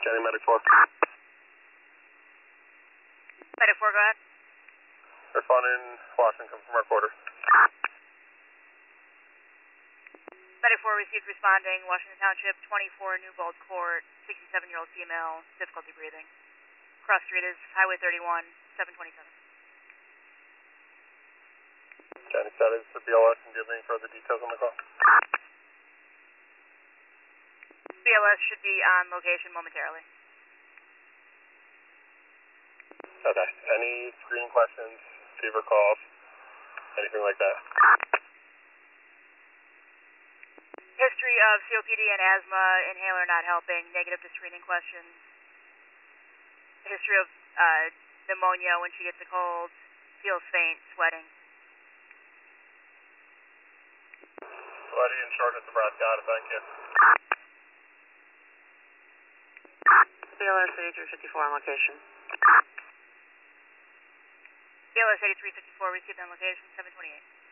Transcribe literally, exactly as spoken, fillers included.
Scanning Medic four. Medic four, go ahead. Responding Washington from our quarter. Medic four received responding Washington Township, twenty-four Newbold Court, sixty-seven-year-old female, difficulty breathing. Cross street is Highway thirty-one, seven twenty-seven. Scanning status for B L S, and do you have any further details on the call? B L S should be on location momentarily. Okay. Any screening questions, fever calls, anything like that? History of C O P D and asthma, inhaler not helping, negative to screening questions. History of uh, pneumonia when she gets a cold, feels faint, sweating. Sweaty and shortness of breath, got it, thank you. B L S eighty-three fifty-four on location. B L S eighty-three fifty-four received on location, seven twenty-eight.